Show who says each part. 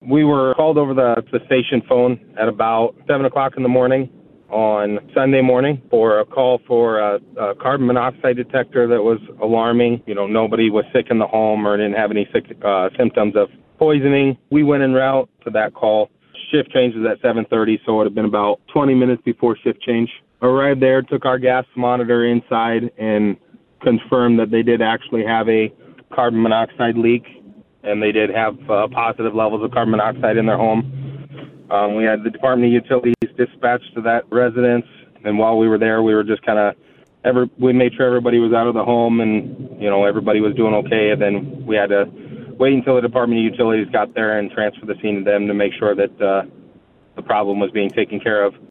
Speaker 1: We were called over the station phone at about 7 o'clock in the morning on Sunday morning for a call for a carbon monoxide detector that was alarming. Nobody was sick in the home or didn't have any symptoms of poisoning. We went en route to that call. Shift change was at 7:30, so it would have been about 20 minutes before shift change. Arrived there, took our gas monitor inside, and confirmed that they did actually have a carbon monoxide leak, and they did have positive levels of carbon monoxide in their home. We had the Department of Utilities dispatched to that residence, and while we were there, we were just we made sure everybody was out of the home and, everybody was doing okay, and then we had to wait until the Department of Utilities got there and transfer the scene to them to make sure that the problem was being taken care of.